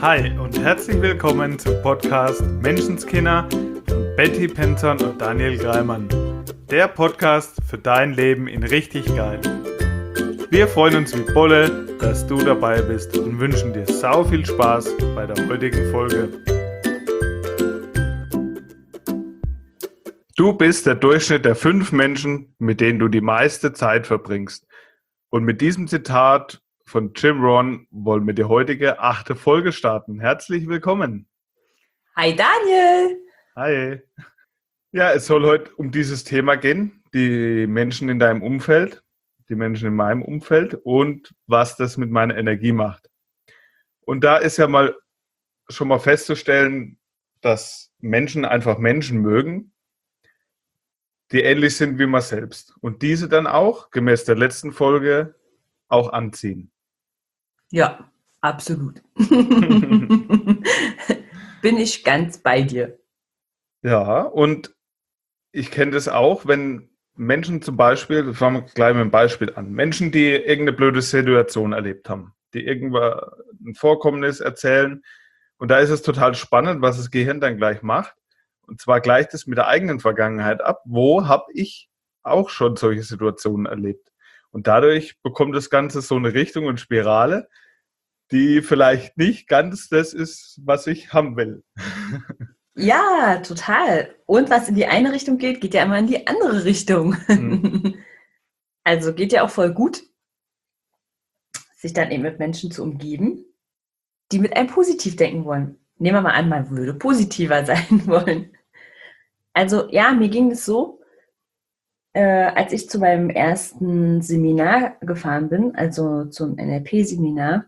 Hi und herzlich willkommen zum Podcast Menschenskinder von Betty Penton und Daniel Greimann. Der Podcast für dein Leben in richtig geil. Wir freuen uns wie Bolle, dass du dabei bist und wünschen dir sau viel Spaß bei der heutigen Folge. Du bist der Durchschnitt der 5 Menschen, mit denen du die meiste Zeit verbringst. Und mit diesem Zitat von Jim Rohn wollen wir die heutige 8. Folge starten. Herzlich willkommen. Hi Daniel! Hi. Ja, es soll heute um dieses Thema gehen, die Menschen in deinem Umfeld, die Menschen in meinem Umfeld und was das mit meiner Energie macht. Und da ist ja schon mal festzustellen, dass Menschen einfach Menschen mögen, die ähnlich sind wie man selbst. Und diese dann auch, gemäß der letzten Folge, auch anziehen. Ja, absolut. Bin ich ganz bei dir. Ja, und ich kenne das auch, wenn Menschen zum Beispiel, das fangen wir gleich mit einem Beispiel an, Menschen, die irgendeine blöde Situation erlebt haben, die irgendwann ein Vorkommnis erzählen. Und da ist es total spannend, was das Gehirn dann gleich macht. Und zwar gleicht es mit der eigenen Vergangenheit ab. Wo habe ich auch schon solche Situationen erlebt? Und dadurch bekommt das Ganze so eine Richtung und Spirale, die vielleicht nicht ganz das ist, was ich haben will. Ja, total. Und was in die eine Richtung geht, geht ja immer in die andere Richtung. Also geht ja auch voll gut, sich dann eben mit Menschen zu umgeben, die mit einem positiv denken wollen. Nehmen wir mal an, man würde positiver sein wollen. Also ja, mir ging es so, als ich zu meinem ersten Seminar gefahren bin, also zum NLP-Seminar,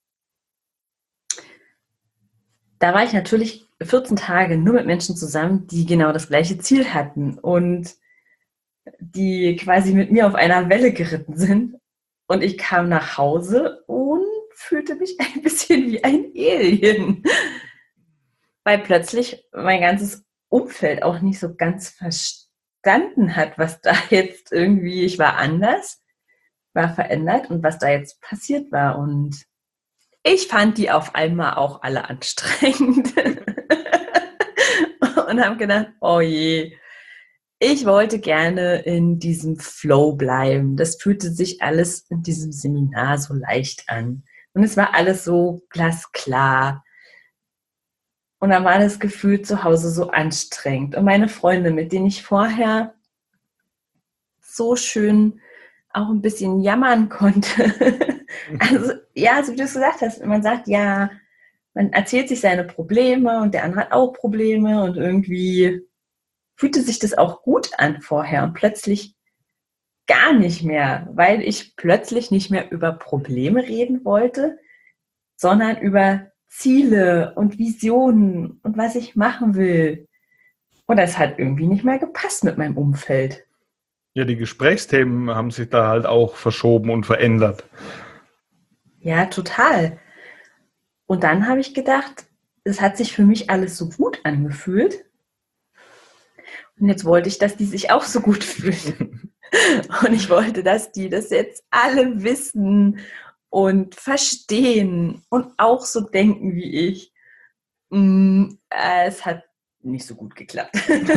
da war ich natürlich 14 Tage nur mit Menschen zusammen, die genau das gleiche Ziel hatten und die quasi mit mir auf einer Welle geritten sind. Und ich kam nach Hause und fühlte mich ein bisschen wie ein Alien, weil plötzlich mein ganzes Umfeld auch nicht so ganz verstanden hat, was da jetzt irgendwie, ich war anders, war verändert und was da jetzt passiert war. Und ich fand die auf einmal auch alle anstrengend und habe gedacht, oh je, ich wollte gerne in diesem Flow bleiben. Das fühlte sich alles in diesem Seminar so leicht an. Und es war alles so glasklar. Und dann war das Gefühl zu Hause so anstrengend. Und meine Freunde, mit denen ich vorher so schön auch ein bisschen jammern konnte. Also ja, so wie du es gesagt hast, man sagt ja, man erzählt sich seine Probleme und der andere hat auch Probleme und irgendwie fühlte sich das auch gut an vorher und plötzlich gar nicht mehr, weil ich plötzlich nicht mehr über Probleme reden wollte, sondern über Ziele und Visionen und was ich machen will. Und das hat irgendwie nicht mehr gepasst mit meinem Umfeld. Ja, die Gesprächsthemen haben sich da halt auch verschoben und verändert. Ja, total. Und dann habe ich gedacht, es hat sich für mich alles so gut angefühlt. Und jetzt wollte ich, dass die sich auch so gut fühlen. Und ich wollte, dass die das jetzt alle wissen und verstehen und auch so denken wie ich. Es hat nicht so gut geklappt.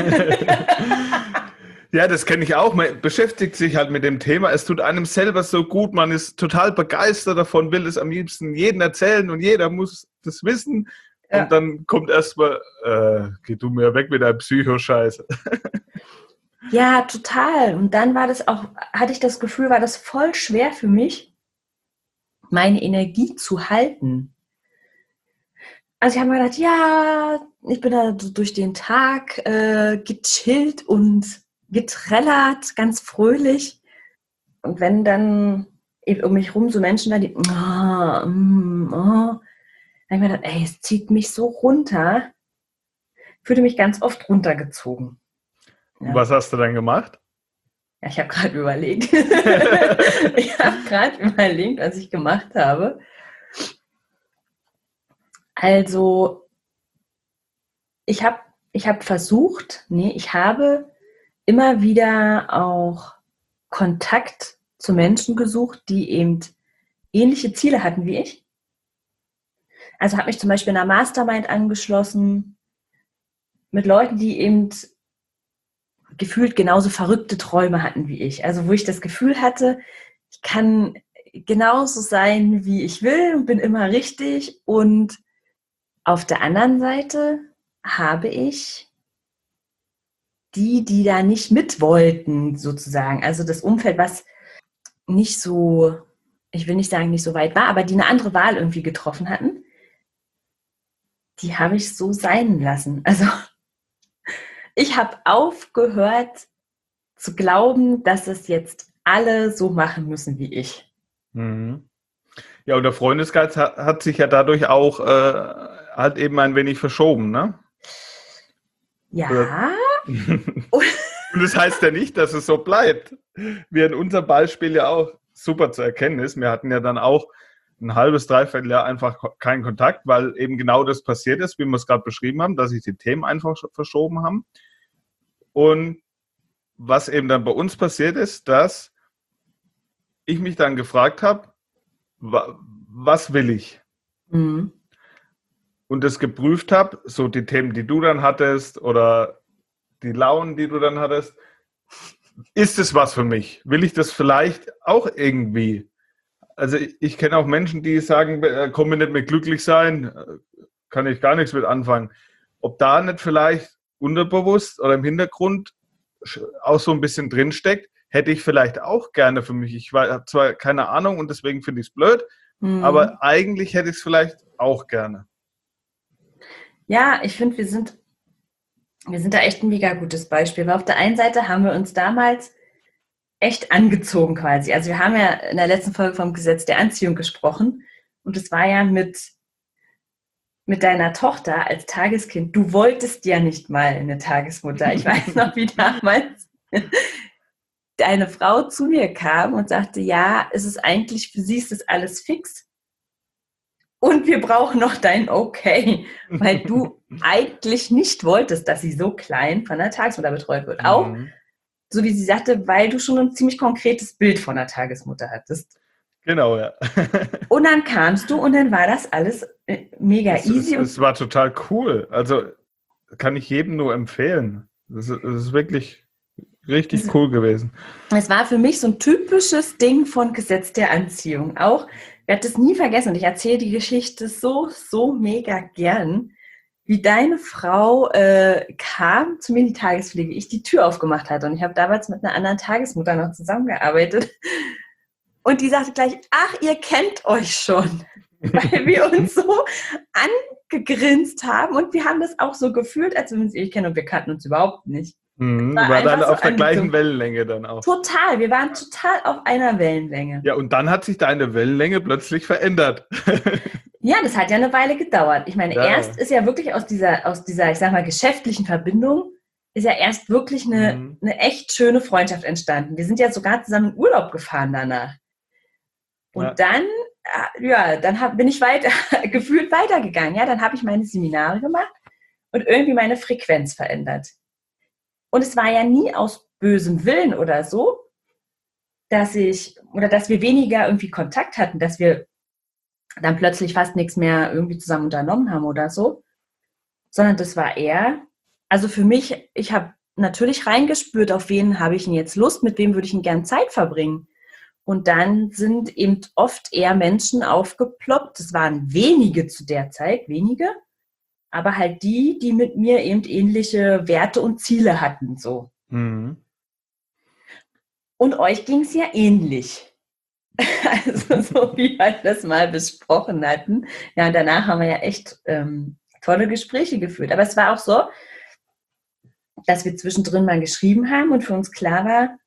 Ja, das kenne ich auch. Man beschäftigt sich halt mit dem Thema. Es tut einem selber so gut. Man ist total begeistert davon, will es am liebsten jedem erzählen und jeder muss das wissen. Ja. Und dann kommt erstmal, geh du mir weg mit deinem Psycho-Scheiße. Ja, total. Und dann hatte ich das Gefühl, war das voll schwer für mich, meine Energie zu halten. Also ich habe mir gedacht, ja, ich bin da durch den Tag gechillt und getrellert, ganz fröhlich. Und wenn dann eben um mich rum so Menschen da, die dann habe ich mir gedacht, ey, es zieht mich so runter. Fühlte mich ganz oft runtergezogen. Ja. Was hast du dann gemacht? Ja, ich habe gerade überlegt. Was ich gemacht habe. Also, ich habe immer wieder auch Kontakt zu Menschen gesucht, die eben ähnliche Ziele hatten wie ich. Also habe mich zum Beispiel in einer Mastermind angeschlossen mit Leuten, die eben gefühlt genauso verrückte Träume hatten wie ich. Also wo ich das Gefühl hatte, ich kann genauso sein, wie ich will und bin immer richtig. Und auf der anderen Seite habe ich die da nicht mit wollten, sozusagen. Also das Umfeld, was nicht so, ich will nicht sagen, nicht so weit war, aber die eine andere Wahl irgendwie getroffen hatten, die habe ich so sein lassen. Also ich habe aufgehört zu glauben, dass es jetzt alle so machen müssen wie ich. Mhm. Ja, und der Freundeskreis hat sich ja dadurch auch halt eben ein wenig verschoben, ne? Ja. Und das heißt ja nicht, dass es so bleibt. Wie in unserem Beispiel ja auch super zu erkennen ist. Wir hatten ja dann auch ein halbes, dreiviertel Jahr einfach keinen Kontakt, weil eben genau das passiert ist, wie wir es gerade beschrieben haben, dass sich die Themen einfach verschoben haben. Und was eben dann bei uns passiert ist, dass ich mich dann gefragt habe, was will ich? Mhm. Und das geprüft habe, so die Themen, die du dann hattest oder die Launen, die du dann hattest, ist es was für mich? Will ich das vielleicht auch irgendwie? Also ich kenne auch Menschen, die sagen, komm mir nicht mehr glücklich sein, kann ich gar nichts mit anfangen. Ob da nicht vielleicht unterbewusst oder im Hintergrund auch so ein bisschen drinsteckt, hätte ich vielleicht auch gerne für mich. Ich habe zwar keine Ahnung und deswegen finde ich es blöd, aber eigentlich hätte ich es vielleicht auch gerne. Ja, ich finde, wir sind da echt ein mega gutes Beispiel, weil auf der einen Seite haben wir uns damals echt angezogen quasi. Also wir haben ja in der letzten Folge vom Gesetz der Anziehung gesprochen und es war ja mit deiner Tochter als Tageskind. Du wolltest ja nicht mal eine Tagesmutter. Ich weiß noch, wie damals eine Frau zu mir kam und sagte, ja, es ist eigentlich, für sie ist das alles fix und wir brauchen noch dein Okay, weil du eigentlich nicht wolltest, dass sie so klein von der Tagesmutter betreut wird. Auch, Mhm. so wie sie sagte, weil du schon ein ziemlich konkretes Bild von der Tagesmutter hattest. Genau, ja. Und dann kamst du und dann war das alles mega easy. Es war total cool. Also kann ich jedem nur empfehlen. Es ist wirklich richtig cool gewesen. Es war für mich so ein typisches Ding von Gesetz der Anziehung. Auch, ich werde das nie vergessen und ich erzähle die Geschichte so mega gern, wie deine Frau kam zu mir in die Tagespflege, ich die Tür aufgemacht hatte und ich habe damals mit einer anderen Tagesmutter noch zusammengearbeitet und die sagte gleich, ach, ihr kennt euch schon, weil wir uns so angegrinst haben und wir haben das auch so gefühlt, als wenn wir uns eh kennen und wir kannten uns überhaupt nicht. Wir waren alle auf der gleichen Wellenlänge dann auch. Total, wir waren total auf einer Wellenlänge. Ja, und dann hat sich deine Wellenlänge plötzlich verändert. Ja, das hat ja eine Weile gedauert. Ich meine, erst ist ja wirklich aus dieser, ich sag mal, geschäftlichen Verbindung, ist ja erst wirklich eine echt schöne Freundschaft entstanden. Wir sind ja sogar zusammen in Urlaub gefahren danach. Und dann bin ich gefühlt weitergegangen. Ja, dann habe ich meine Seminare gemacht und irgendwie meine Frequenz verändert. Und es war ja nie aus bösem Willen oder so, dass wir weniger irgendwie Kontakt hatten, dass wir dann plötzlich fast nichts mehr irgendwie zusammen unternommen haben oder so, sondern das war eher, also für mich, ich habe natürlich reingespürt, auf wen habe ich denn jetzt Lust, mit wem würde ich denn gern Zeit verbringen. Und dann sind eben oft eher Menschen aufgeploppt, das waren wenige zu der Zeit, wenige, aber halt die mit mir eben ähnliche Werte und Ziele hatten, so. Mhm. Und euch ging es ja ähnlich. Also so wie wir das mal besprochen hatten. Ja, und danach haben wir ja echt tolle Gespräche geführt. Aber es war auch so, dass wir zwischendrin mal geschrieben haben und für uns klar war,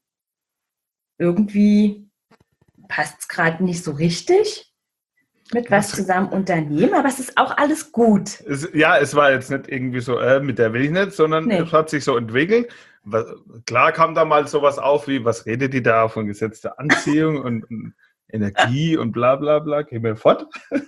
irgendwie passt es gerade nicht so richtig mit was zusammen unternehmen, aber es ist auch alles gut. Es war jetzt nicht irgendwie so, mit der will ich nicht, sondern es hat sich so entwickelt. Klar kam da mal sowas auf wie, was redet die da von Gesetz der Anziehung und Energie und bla bla bla, gehen wir fort.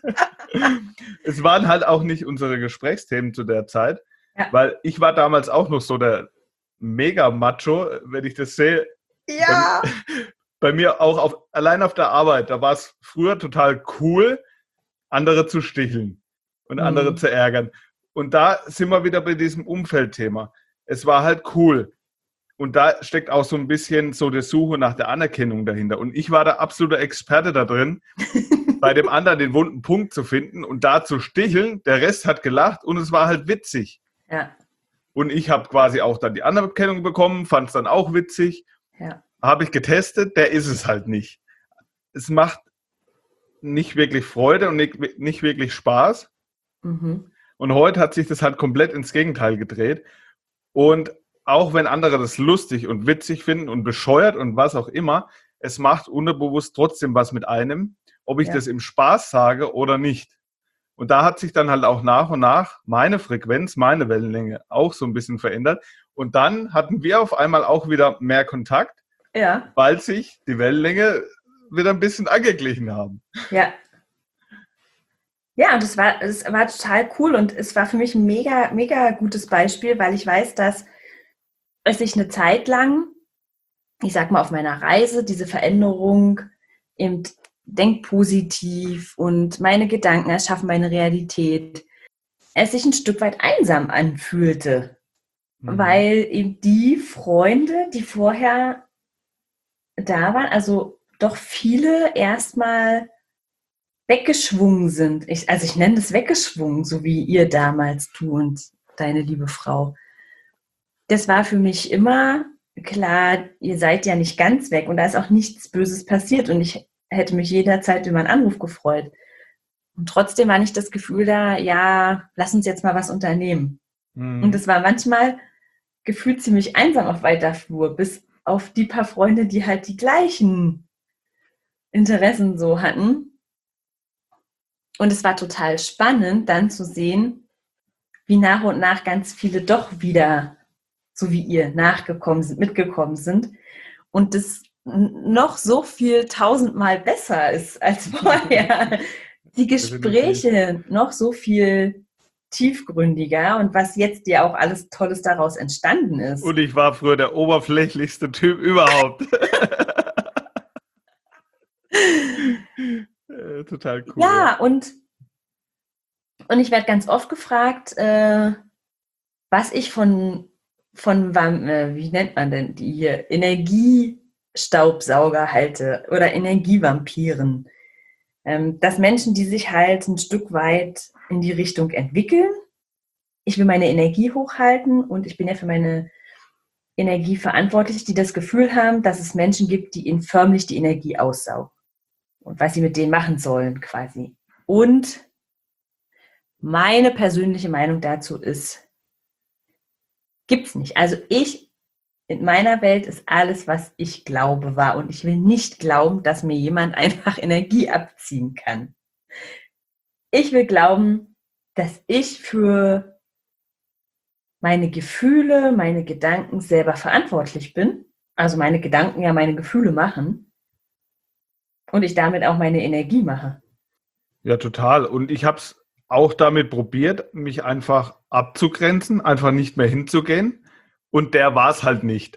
Es waren halt auch nicht unsere Gesprächsthemen zu der Zeit, weil ich war damals auch noch so der Mega-Macho, wenn ich das sehe. Ja! Bei mir auch allein auf der Arbeit, da war es früher total cool, andere zu sticheln. und andere zu ärgern. Und da sind wir wieder bei diesem Umfeldthema. Es war halt cool. Und da steckt auch so ein bisschen so die Suche nach der Anerkennung dahinter. Und ich war der absolute Experte da drin, bei dem anderen den wunden Punkt zu finden und da zu sticheln. Der Rest hat gelacht und es war halt witzig. Ja. Und ich habe quasi auch dann die Anerkennung bekommen, fand es dann auch witzig. Ja. Habe ich getestet, der ist es halt nicht. Es macht nicht wirklich Freude und nicht wirklich Spaß. Mhm. Und heute hat sich das halt komplett ins Gegenteil gedreht. Und auch wenn andere das lustig und witzig finden und bescheuert und was auch immer, es macht unterbewusst trotzdem was mit einem, ob ich das im Spaß sage oder nicht. Und da hat sich dann halt auch nach und nach meine Frequenz, meine Wellenlänge auch so ein bisschen verändert. Und dann hatten wir auf einmal auch wieder mehr Kontakt, weil sich die Wellenlänge wieder ein bisschen angeglichen haben. Ja. Ja, und es war total cool und es war für mich ein mega, mega gutes Beispiel, weil ich weiß, dass es sich eine Zeit lang, ich sag mal auf meiner Reise, diese Veränderung im Denk positiv und meine Gedanken erschaffen meine Realität, es sich ein Stück weit einsam anfühlte, weil eben die Freunde, die vorher da waren, also doch viele erstmal weggeschwungen sind. Ich nenne das weggeschwungen, so wie ihr damals, du und deine liebe Frau. Das war für mich immer klar, ihr seid ja nicht ganz weg und da ist auch nichts Böses passiert und ich hätte mich jederzeit über einen Anruf gefreut. Und trotzdem war nicht das Gefühl da, ja, lass uns jetzt mal was unternehmen. Und es war manchmal gefühlt ziemlich einsam auf weiter Flur, bis auf die paar Freunde, die halt die gleichen Interessen so hatten. Und es war total spannend, dann zu sehen, wie nach und nach ganz viele doch wieder, so wie ihr, nachgekommen sind, mitgekommen sind. Und das noch so viel 1000-mal besser ist als vorher. Die Gespräche noch so viel tiefgründiger und was jetzt ja auch alles Tolles daraus entstanden ist. Und ich war früher der oberflächlichste Typ überhaupt. Total cool. Ja, und ich werde ganz oft gefragt, was ich von wie nennt man denn die hier, Energiestaubsauger halte oder Energievampiren. Dass Menschen, die sich halt ein Stück weit in die Richtung entwickeln. Ich will meine Energie hochhalten und ich bin ja für meine Energie verantwortlich, die das Gefühl haben, dass es Menschen gibt, die ihnen förmlich die Energie aussaugen. Und was sie mit denen machen sollen quasi. Und meine persönliche Meinung dazu ist, gibt's nicht. Also in meiner Welt ist alles, was ich glaube, wahr. Und ich will nicht glauben, dass mir jemand einfach Energie abziehen kann. Ich will glauben, dass ich für meine Gefühle, meine Gedanken selber verantwortlich bin. Also meine Gedanken ja meine Gefühle machen. Und ich damit auch meine Energie mache. Ja, total. Und ich habe es auch damit probiert, mich einfach abzugrenzen, einfach nicht mehr hinzugehen. Und der war es halt nicht.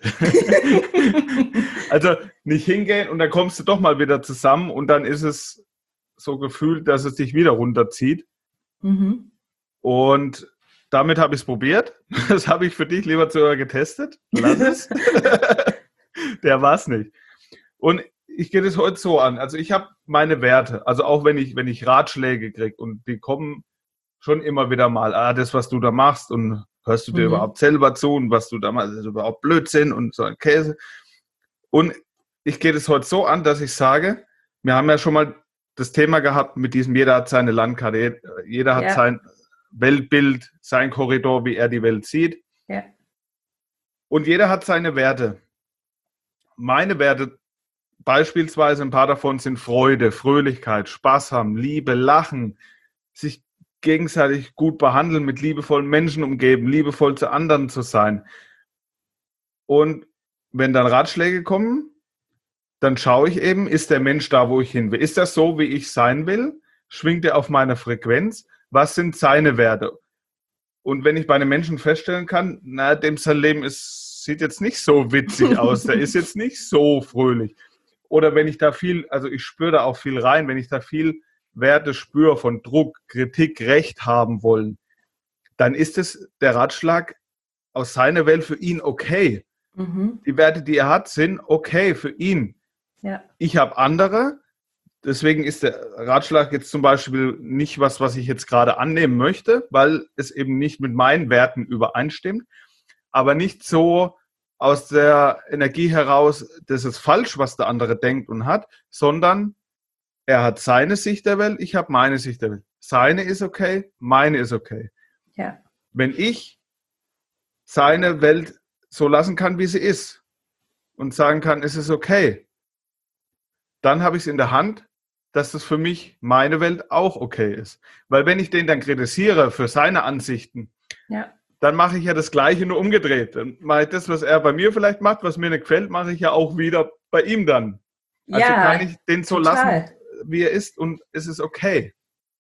Also nicht hingehen und dann kommst du doch mal wieder zusammen und dann ist es so gefühlt, dass es dich wieder runterzieht. Mhm. Und damit habe ich es probiert. Das habe ich für dich, lieber Zuhörer, getestet. Lass es. Der war es nicht. Und ich gehe das heute so an. Also ich habe meine Werte. Also auch wenn ich Ratschläge kriege und die kommen schon immer wieder mal, das, was du da machst und hörst du dir überhaupt selber zu und was du da machst, ist überhaupt Blödsinn und so ein Käse. Und ich gehe das heute so an, dass ich sage, wir haben ja schon mal das Thema gehabt mit diesem, jeder hat seine Landkarte, jeder hat sein Weltbild, sein Korridor, wie er die Welt sieht. Ja. Und jeder hat seine Werte. Meine Werte beispielsweise, ein paar davon sind Freude, Fröhlichkeit, Spaß haben, Liebe, Lachen, sich gegenseitig gut behandeln, mit liebevollen Menschen umgeben, liebevoll zu anderen zu sein. Und wenn dann Ratschläge kommen, dann schaue ich eben, ist der Mensch da, wo ich hin will? Ist das so, wie ich sein will? Schwingt er auf meiner Frequenz? Was sind seine Werte? Und wenn ich bei einem Menschen feststellen kann, dem sein Leben sieht jetzt nicht so witzig aus, der ist jetzt nicht so fröhlich. Oder wenn ich da viel, also ich spüre da auch viel rein, wenn ich da viel Werte spüre von Druck, Kritik, Recht haben wollen, dann ist es der Ratschlag aus seiner Welt für ihn okay. Die Werte, die er hat, sind okay für ihn. Ja. Ich habe andere, deswegen ist der Ratschlag jetzt zum Beispiel nicht was ich jetzt gerade annehmen möchte, weil es eben nicht mit meinen Werten übereinstimmt, aber nicht so aus der Energie heraus, das ist falsch, was der andere denkt und hat, sondern er hat seine Sicht der Welt, ich habe meine Sicht der Welt. Seine ist okay, meine ist okay. Ja. Wenn ich seine Welt so lassen kann, wie sie ist und sagen kann, es ist okay, dann habe ich es in der Hand, dass das für mich meine Welt auch okay ist. Weil wenn ich den dann kritisiere für seine Ansichten, dann mache ich ja das Gleiche, nur umgedreht. Dann mache ich das, was er bei mir vielleicht macht, was mir nicht gefällt, mache ich ja auch wieder bei ihm dann. Also kann ich den so lassen, wie er ist und es ist okay.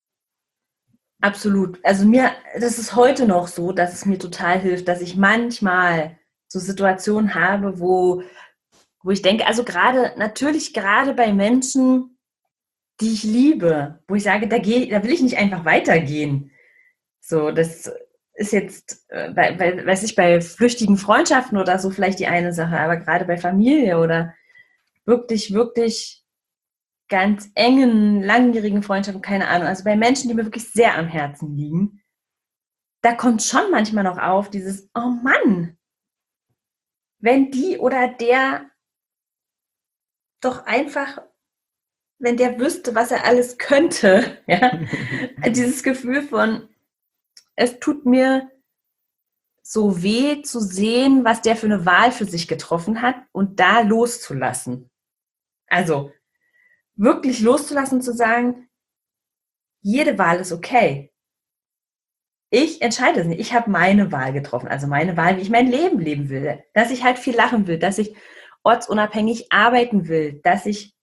Absolut. Also das ist heute noch so, dass es mir total hilft, dass ich manchmal so Situationen habe, wo ich denke, also natürlich gerade bei Menschen, die ich liebe, wo ich sage, da will ich nicht einfach weitergehen. So, das ist jetzt, bei flüchtigen Freundschaften oder so vielleicht die eine Sache, aber gerade bei Familie oder wirklich, wirklich ganz engen, langjährigen Freundschaften, keine Ahnung, also bei Menschen, die mir wirklich sehr am Herzen liegen, da kommt schon manchmal noch auf dieses, oh Mann, wenn die oder der doch einfach, wenn der wüsste, was er alles könnte, ja, dieses Gefühl von, es tut mir so weh zu sehen, was der für eine Wahl für sich getroffen hat und da loszulassen. Also wirklich loszulassen, zu sagen, jede Wahl ist okay. Ich entscheide es nicht. Ich habe meine Wahl getroffen, also meine Wahl, wie ich mein Leben leben will, dass ich halt viel lachen will, dass ich ortsunabhängig arbeiten will, dass ich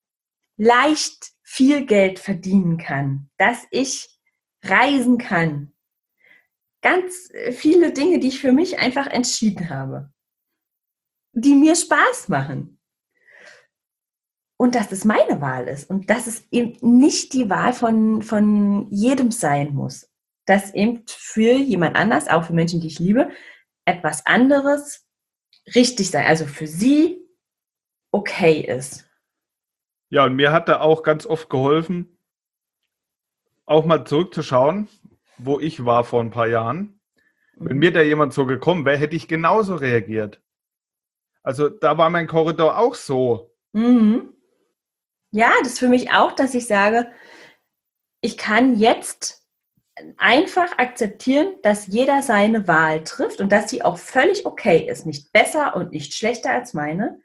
leicht viel Geld verdienen kann, dass ich reisen kann. Ganz viele Dinge, die ich für mich einfach entschieden habe, die mir Spaß machen. Und dass es meine Wahl ist und dass es eben nicht die Wahl von jedem sein muss. Dass eben für jemand anders, auch für Menschen, die ich liebe, etwas anderes richtig sein, also für sie okay ist. Ja, und mir hat da auch ganz oft geholfen, auch mal zurückzuschauen, wo ich war vor ein paar Jahren. Wenn mir da jemand so gekommen wäre, hätte ich genauso reagiert. Also da war mein Korridor auch so. Mhm. Ja, das ist für mich auch, dass ich sage, ich kann jetzt einfach akzeptieren, dass jeder seine Wahl trifft und dass sie auch völlig okay ist, nicht besser und nicht schlechter als meine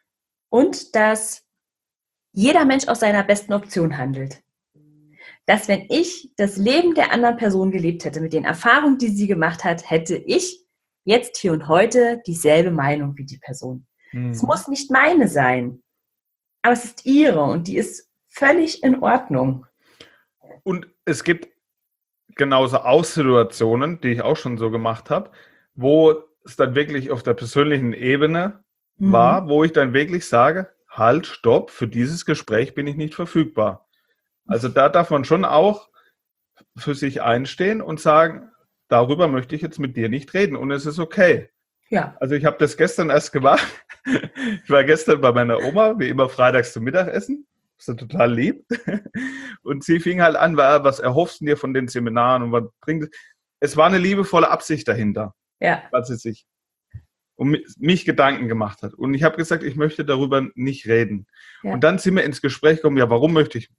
und dass jeder Mensch aus seiner besten Option handelt. Dass wenn ich das Leben der anderen Person gelebt hätte, mit den Erfahrungen, die sie gemacht hat, hätte ich jetzt hier und heute dieselbe Meinung wie die Person. Es muss nicht meine sein, aber es ist ihre und die ist völlig in Ordnung. Und es gibt genauso auch Situationen, die ich auch schon so gemacht habe, wo es dann wirklich auf der persönlichen Ebene war, wo ich dann wirklich sage, halt, stopp, für dieses Gespräch bin ich nicht verfügbar. Also da darf man schon auch für sich einstehen und sagen, darüber möchte ich jetzt mit dir nicht reden und es ist okay. Ja. Also ich habe das gestern erst gemacht. Ich war gestern bei meiner Oma, wie immer freitags zum Mittagessen. Das ist total lieb. Und sie fing halt an, was erhoffst du dir von den Seminaren und was bringt es? Es war eine liebevolle Absicht dahinter, weil sie sich um mich Gedanken gemacht hat. Und ich habe gesagt, ich möchte darüber nicht reden. Ja. Und dann sind wir ins Gespräch gekommen, ja, warum möchte ich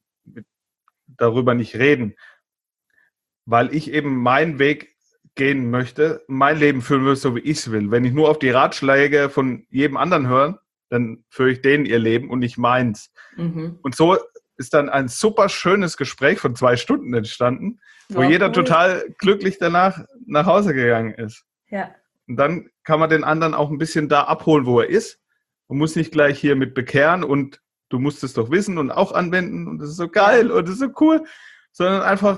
darüber nicht reden? Weil ich eben meinen Weg gehen möchte, mein Leben führen will, so wie ich es will. Wenn ich nur auf die Ratschläge von jedem anderen höre, dann führe ich denen ihr Leben und nicht meins. Und so ist dann ein super schönes Gespräch von 2 Stunden entstanden, wo jeder total glücklich danach nach Hause gegangen ist. Ja. Und dann kann man den anderen auch ein bisschen da abholen, wo er ist. Man muss nicht gleich hier mit bekehren und du musst es doch wissen und auch anwenden und das ist so geil und das ist so cool, sondern einfach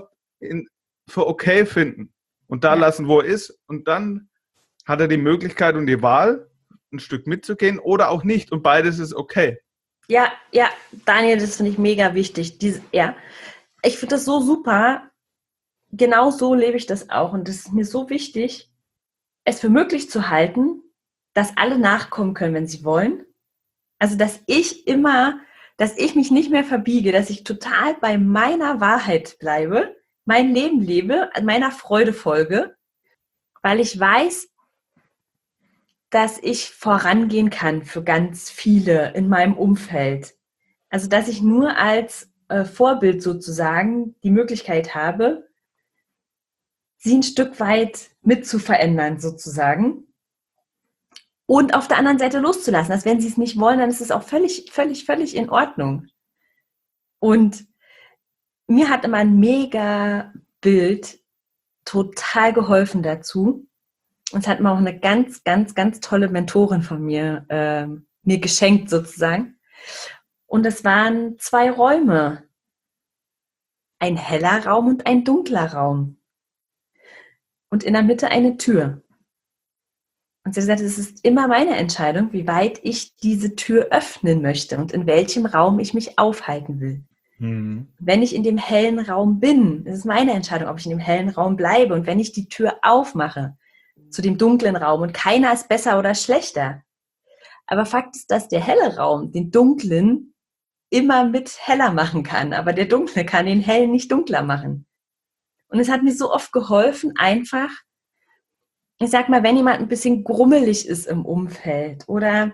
für okay finden und da lassen, wo er ist. Und dann hat er die Möglichkeit und die Wahl, ein Stück mitzugehen oder auch nicht. Und beides ist okay. Ja, Daniel, das finde ich mega wichtig. ich finde das so super. Genau so lebe ich das auch. Und das ist mir so wichtig, es für möglich zu halten, dass alle nachkommen können, wenn sie wollen. Also, dass ich mich nicht mehr verbiege, dass ich total bei meiner Wahrheit bleibe, mein Leben lebe, meiner Freude folge, weil ich weiß, dass ich vorangehen kann für ganz viele in meinem Umfeld. Also, dass ich nur als Vorbild sozusagen die Möglichkeit habe, sie ein Stück weit mit zu verändern sozusagen und auf der anderen Seite loszulassen. Dass wenn sie es nicht wollen, dann ist es auch völlig, völlig, völlig in Ordnung. Und mir hat immer ein mega Bild total geholfen dazu. Und es hat mir auch eine ganz, ganz, ganz tolle Mentorin von mir geschenkt sozusagen. Und es waren 2 Räume. Ein heller Raum und ein dunkler Raum. Und in der Mitte eine Tür. Und sie hat gesagt, es ist immer meine Entscheidung, wie weit ich diese Tür öffnen möchte und in welchem Raum ich mich aufhalten will. Wenn ich in dem hellen Raum bin, ist es meine Entscheidung, ob ich in dem hellen Raum bleibe. Und wenn ich die Tür aufmache zu dem dunklen Raum und keiner ist besser oder schlechter. Aber Fakt ist, dass der helle Raum den dunklen immer mit heller machen kann. Aber der dunkle kann den hellen nicht dunkler machen. Und es hat mir so oft geholfen, einfach, ich sag mal, wenn jemand ein bisschen grummelig ist im Umfeld oder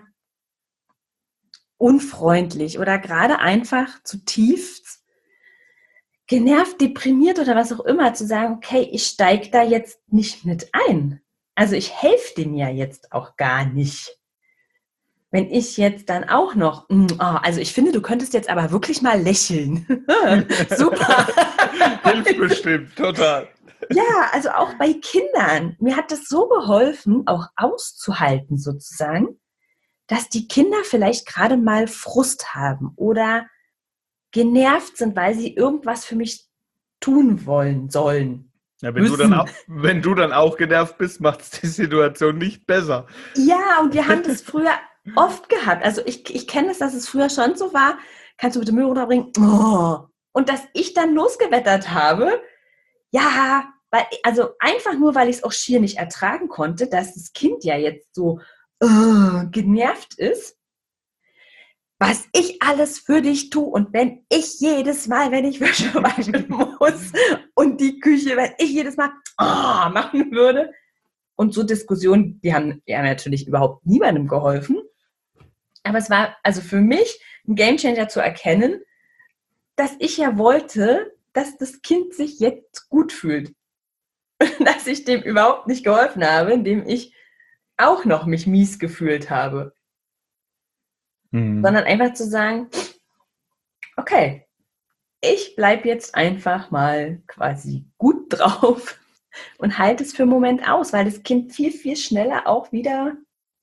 unfreundlich oder gerade einfach zutiefst genervt, deprimiert oder was auch immer, zu sagen, okay, ich steige da jetzt nicht mit ein. Also ich helfe dem ja jetzt auch gar nicht. Wenn ich jetzt dann auch noch, also ich finde, du könntest jetzt aber wirklich mal lächeln. Super. Hilft bestimmt, total. Ja, also auch bei Kindern. Mir hat das so geholfen, auch auszuhalten sozusagen, dass die Kinder vielleicht gerade mal Frust haben oder genervt sind, weil sie irgendwas für mich tun sollen. Ja, wenn du dann auch genervt bist, macht es die Situation nicht besser. Ja, und wir haben das früher oft gehabt. Also ich kenne es, dass es früher schon so war, kannst du bitte Müll runterbringen? Oh. Und dass ich dann losgewettert habe, ja, also einfach nur, weil ich es auch schier nicht ertragen konnte, dass das Kind ja jetzt so genervt ist, was ich alles für dich tue und wenn ich jedes Mal, wenn ich Wäsche waschen muss und die Küche, wenn ich jedes Mal machen würde. Und so Diskussionen, die haben ja natürlich überhaupt niemandem geholfen. Aber es war also für mich ein Gamechanger zu erkennen, dass ich ja wollte, dass das Kind sich jetzt gut fühlt. Dass ich dem überhaupt nicht geholfen habe, indem ich auch noch mich mies gefühlt habe. Sondern einfach zu sagen, okay, ich bleibe jetzt einfach mal quasi gut drauf und halte es für einen Moment aus, weil das Kind viel, viel schneller auch wieder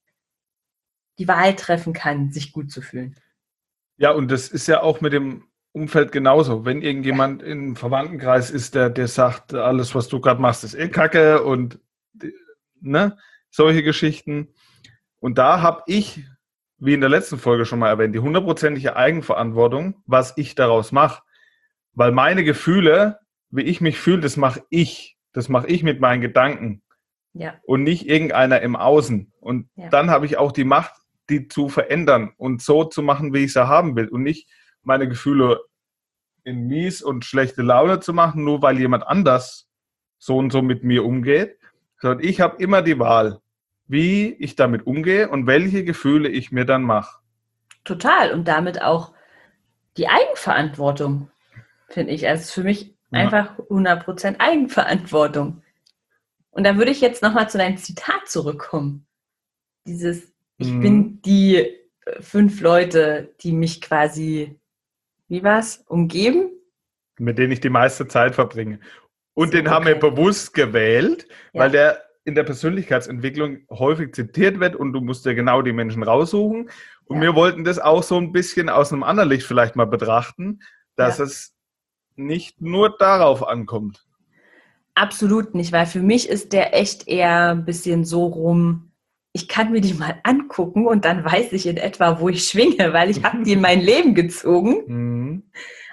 die Wahl treffen kann, sich gut zu fühlen. Ja, und das ist ja auch mit dem Umfeld genauso. Wenn irgendjemand im Verwandtenkreis ist, der sagt, alles, was du gerade machst, ist eh Kacke und ne, solche Geschichten. Und da habe ich, wie in der letzten Folge schon mal erwähnt, die 100%ige Eigenverantwortung, was ich daraus mache. Weil meine Gefühle, wie ich mich fühle, das mache ich. Das mache ich mit meinen Gedanken. Ja. Und nicht irgendeiner im Außen. Und dann habe ich auch die Macht, die zu verändern und so zu machen, wie ich sie haben will. Und nicht meine Gefühle in mies und schlechte Laune zu machen, nur weil jemand anders so und so mit mir umgeht. Sondern ich habe immer die Wahl, wie ich damit umgehe und welche Gefühle ich mir dann mache. Total. Und damit auch die Eigenverantwortung, finde ich. Also für mich einfach 100% Eigenverantwortung. Und da würde ich jetzt nochmal zu deinem Zitat zurückkommen. Dieses, ich bin die 5 Leute, die mich quasi, wie war's, umgeben? Mit denen ich die meiste Zeit verbringe. Und so, den haben wir bewusst gewählt, weil der in der Persönlichkeitsentwicklung häufig zitiert wird und du musst dir genau die Menschen raussuchen. Und wir wollten das auch so ein bisschen aus einem anderen Licht vielleicht mal betrachten, dass es nicht nur darauf ankommt. Absolut nicht, weil für mich ist der echt eher ein bisschen so rum, ich kann mir die mal angucken und dann weiß ich in etwa, wo ich schwinge, weil ich habe die in mein Leben gezogen.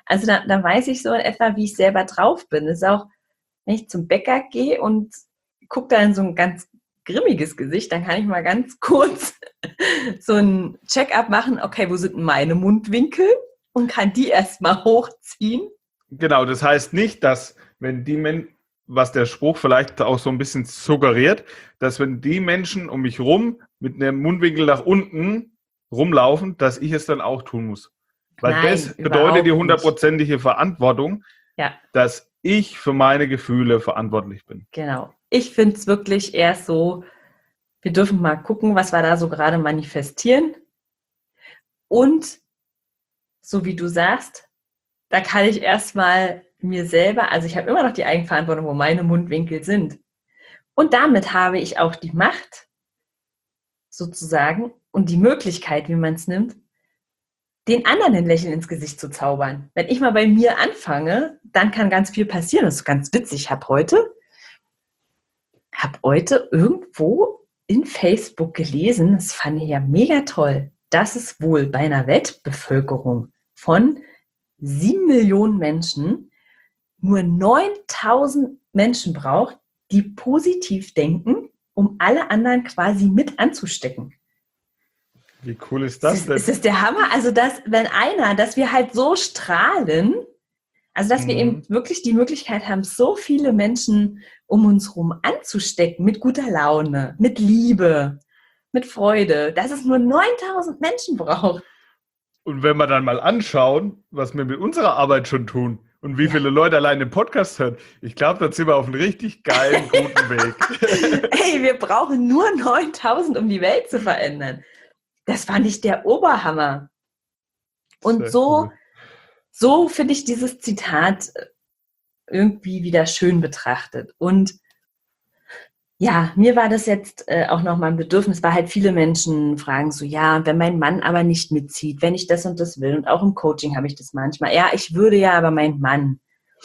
Also da weiß ich so in etwa, wie ich selber drauf bin. Das ist auch, wenn ich zum Bäcker gehe und gucke da in so ein ganz grimmiges Gesicht, dann kann ich mal ganz kurz so ein Check-up machen. Okay, wo sind denn meine Mundwinkel? Und kann die erstmal hochziehen. Genau, das heißt nicht, dass wenn die Menschen, was der Spruch vielleicht auch so ein bisschen suggeriert, dass wenn die Menschen um mich rum mit einem Mundwinkel nach unten rumlaufen, dass ich es dann auch tun muss. Weil Nein, das bedeutet die überhaupt nicht. 100%ige Verantwortung, Ja, dass ich für meine Gefühle verantwortlich bin. genau. Ich finde es wirklich eher so, wir dürfen mal gucken, was wir da so gerade manifestieren. Und so wie du sagst, da kann ich erstmal mir selber, also ich habe immer noch die Eigenverantwortung, wo meine Mundwinkel sind. Und damit habe ich auch die Macht, sozusagen, und die Möglichkeit, wie man es nimmt, den anderen ein Lächeln ins Gesicht zu zaubern. Wenn ich mal bei mir anfange, dann kann ganz viel passieren. Das ist ganz witzig. Ich habe heute irgendwo in Facebook gelesen, das fand ich ja mega toll, dass es wohl bei einer Weltbevölkerung von 7 Millionen Menschen nur 9.000 Menschen braucht, die positiv denken, um alle anderen quasi mit anzustecken. Wie cool ist das denn? Ist das der Hammer? Also, dass wir halt so strahlen, also dass wir eben wirklich die Möglichkeit haben, so viele Menschen um uns herum anzustecken, mit guter Laune, mit Liebe, mit Freude, dass es nur 9.000 Menschen braucht. Und wenn wir dann mal anschauen, was wir mit unserer Arbeit schon tun und wie viele Leute allein den Podcast hören, ich glaube, da sind wir auf einem richtig geilen, guten Weg. Hey, wir brauchen nur 9.000, um die Welt zu verändern. Das fand ich der Oberhammer. Und so finde ich dieses Zitat irgendwie wieder schön betrachtet. Und ja, mir war das jetzt auch nochmal ein Bedürfnis, weil halt viele Menschen fragen so, ja, wenn mein Mann aber nicht mitzieht, wenn ich das und das will, und auch im Coaching habe ich das manchmal, ja, ich würde ja, aber mein Mann,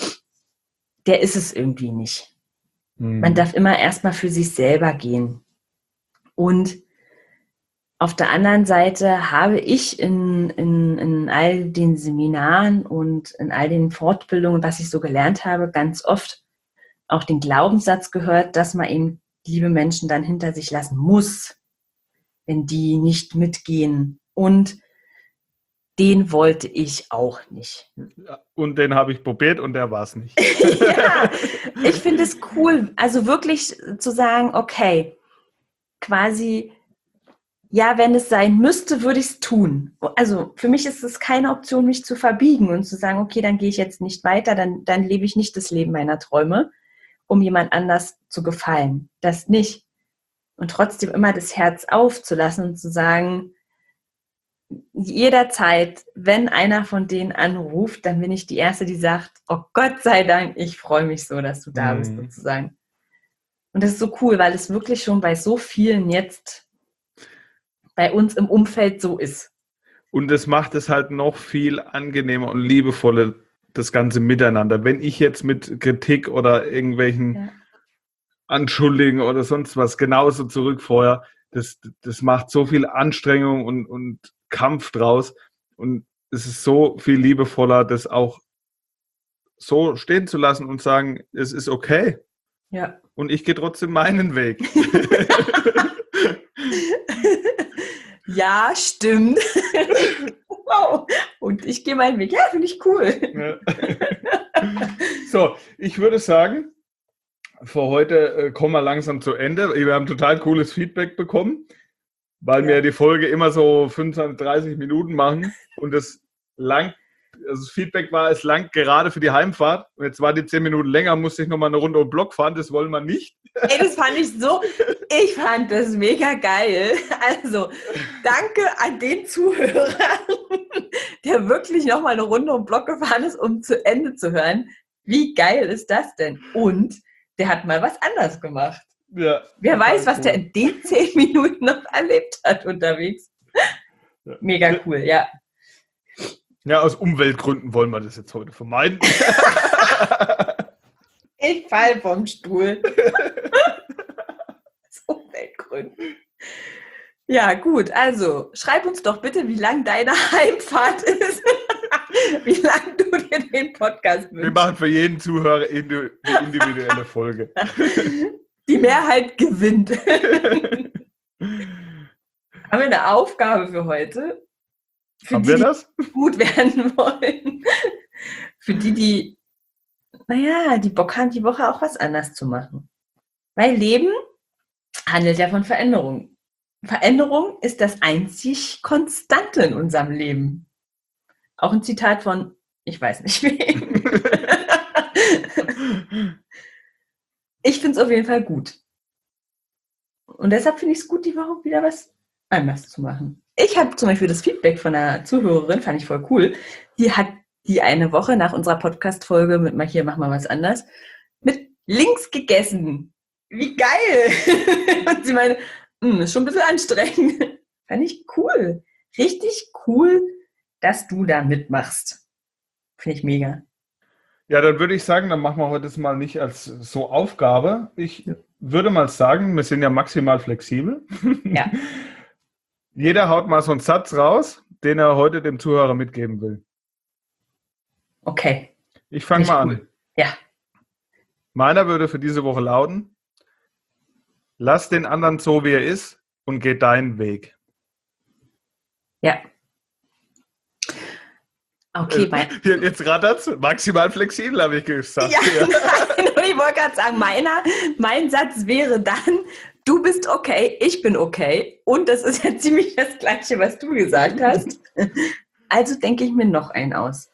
der ist es irgendwie nicht. Man darf immer erstmal für sich selber gehen. Und auf der anderen Seite habe ich in all den Seminaren und in all den Fortbildungen, was ich so gelernt habe, ganz oft auch den Glaubenssatz gehört, dass man eben liebe Menschen dann hinter sich lassen muss, wenn die nicht mitgehen. Und den wollte ich auch nicht. Und den habe ich probiert und der war es nicht. Ja, ich finde es cool, also wirklich zu sagen, okay, quasi, ja, wenn es sein müsste, würde ich es tun. Also für mich ist es keine Option, mich zu verbiegen und zu sagen, okay, dann gehe ich jetzt nicht weiter, dann lebe ich nicht das Leben meiner Träume, um jemand anders zu gefallen. Das nicht. Und trotzdem immer das Herz aufzulassen und zu sagen, jederzeit, wenn einer von denen anruft, dann bin ich die Erste, die sagt, oh Gott sei Dank, ich freue mich so, dass du da bist, sozusagen. Und das ist so cool, weil es wirklich schon bei so vielen jetzt bei uns im Umfeld so ist. Und das macht es halt noch viel angenehmer und liebevoller, das ganze Miteinander. Wenn ich jetzt mit Kritik oder irgendwelchen Anschuldigungen oder sonst was genauso zurückfeuere, das macht so viel Anstrengung und Kampf draus. Und es ist so viel liebevoller, das auch so stehen zu lassen und sagen, es ist okay. Ja. Und ich gehe trotzdem meinen Weg. Ja, stimmt. Wow. Und ich gehe meinen Weg. Ja, finde ich cool. Ja. So, ich würde sagen, für heute kommen wir langsam zu Ende. Wir haben total cooles Feedback bekommen, weil wir die Folge immer so 25, 30 Minuten machen und das Feedback war, es langt gerade für die Heimfahrt. Und jetzt war die 10 Minuten länger, musste ich nochmal eine Runde um den Block fahren, das wollen wir nicht. Ey, ich fand das mega geil. Also, danke an den Zuhörer, der wirklich nochmal eine Runde um den Block gefahren ist, um zu Ende zu hören. Wie geil ist das denn? Und der hat mal was anderes gemacht. Ja, wer weiß, was der in den 10 Minuten noch erlebt hat unterwegs. Mega cool, ja. Ja, aus Umweltgründen wollen wir das jetzt heute vermeiden. Ich fall vom Stuhl. Aus Umweltgründen. Ja, gut, also schreib uns doch bitte, wie lang deine Heimfahrt ist. Wie lang du für den Podcast wünschen. Wir machen für jeden Zuhörer eine individuelle Folge. Die Mehrheit gewinnt. Haben wir eine Aufgabe für heute? Haben wir das? Die gut werden wollen. Für die Bock haben, die Woche auch was anders zu machen. Weil Leben handelt ja von Veränderung. Veränderung ist das einzig Konstante in unserem Leben. Auch ein Zitat von, ich weiß nicht wem. Ich finde es auf jeden Fall gut. Und deshalb finde ich es gut, die Woche wieder was anders zu machen. Ich habe zum Beispiel das Feedback von einer Zuhörerin, fand ich voll cool. Die hat die eine Woche nach unserer Podcast-Folge mit mal hier, mach mal was anders, mit links gegessen. Wie geil! Und sie meinte, ist schon ein bisschen anstrengend. Fand ich cool. Richtig cool, dass du da mitmachst. Finde ich mega. Ja, dann würde ich sagen, dann machen wir heute das mal nicht als so Aufgabe. Ich würde mal sagen, wir sind ja maximal flexibel. Ja. Jeder haut mal so einen Satz raus, den er heute dem Zuhörer mitgeben will. Okay. Ich fange mal an. Ja. Meiner würde für diese Woche lauten: Lass den anderen so, wie er ist und geh deinen Weg. Ja. Okay, jetzt rattert's. Maximal flexibel, habe ich gesagt. Ja, nein, und ich wollte gerade sagen, mein Satz wäre dann, du bist okay, ich bin okay. Und das ist ja ziemlich das Gleiche, was du gesagt hast. Also denke ich mir noch einen aus.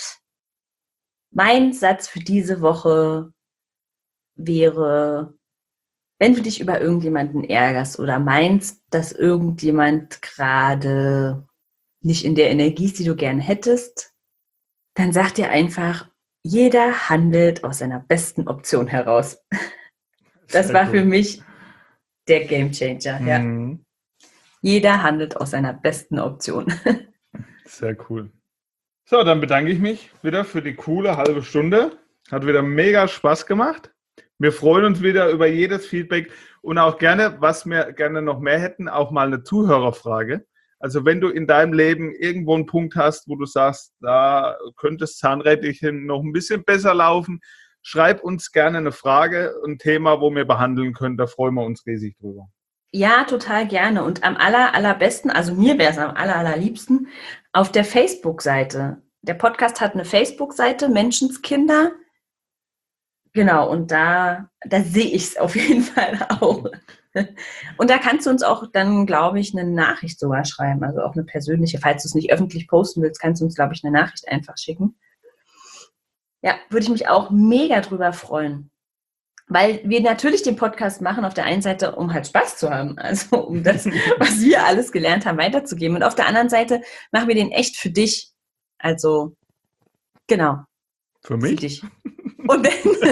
Mein Satz für diese Woche wäre, wenn du dich über irgendjemanden ärgerst oder meinst, dass irgendjemand gerade nicht in der Energie ist, die du gerne hättest, dann sag dir einfach, jeder handelt aus seiner besten Option heraus. Das war für mich der Gamechanger. Ja. Jeder handelt aus seiner besten Option. Sehr cool. So, dann bedanke ich mich wieder für die coole halbe Stunde. Hat wieder mega Spaß gemacht. Wir freuen uns wieder über jedes Feedback und auch gerne, was wir gerne noch mehr hätten, auch mal eine Zuhörerfrage. Also wenn du in deinem Leben irgendwo einen Punkt hast, wo du sagst, da könnte es zahnrädlich noch ein bisschen besser laufen, schreib uns gerne eine Frage, ein Thema, wo wir behandeln können. Da freuen wir uns riesig drüber. Ja, total gerne. Und am allerbesten, also mir wäre es am allerliebsten, auf der Facebook-Seite. Der Podcast hat eine Facebook-Seite, Menschenskinder. Genau, und da sehe ich es auf jeden Fall auch. Und da kannst du uns auch dann, glaube ich, eine Nachricht sogar schreiben, also auch eine persönliche. Falls du es nicht öffentlich posten willst, kannst du uns, glaube ich, eine Nachricht einfach schicken. Ja, würde ich mich auch mega drüber freuen. Weil wir natürlich den Podcast machen, auf der einen Seite, um halt Spaß zu haben, also um das, was wir alles gelernt haben, weiterzugeben. Und auf der anderen Seite machen wir den echt für dich. Also, genau. Für mich? Für dich. Und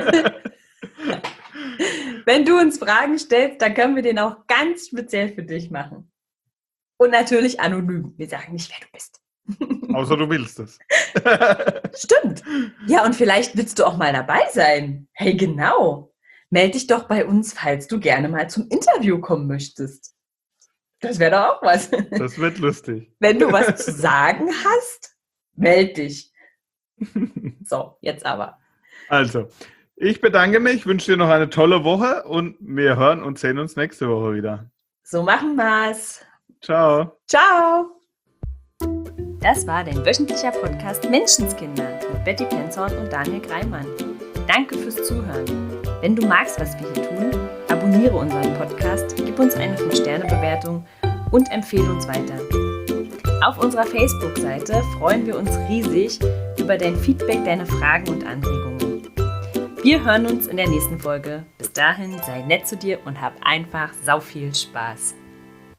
wenn du uns Fragen stellst, dann können wir den auch ganz speziell für dich machen. Und natürlich anonym. Wir sagen nicht, wer du bist. Außer du willst es. Stimmt. Ja, und vielleicht willst du auch mal dabei sein. Hey, genau. Meld dich doch bei uns, falls du gerne mal zum Interview kommen möchtest. Das wäre doch auch was. Das wird lustig. Wenn du was zu sagen hast, meld dich. So, jetzt aber. Also, ich bedanke mich, wünsche dir noch eine tolle Woche und wir hören und sehen uns nächste Woche wieder. So machen wir's. Ciao. Ciao. Das war dein wöchentlicher Podcast Menschenskinder mit Betty Penzorn und Daniel Greimann. Danke fürs Zuhören. Wenn du magst, was wir hier tun, abonniere unseren Podcast, gib uns eine 5-Sterne-Bewertung und empfehle uns weiter. Auf unserer Facebook-Seite freuen wir uns riesig über dein Feedback, deine Fragen und Anregungen. Wir hören uns in der nächsten Folge. Bis dahin, sei nett zu dir und hab einfach sau viel Spaß.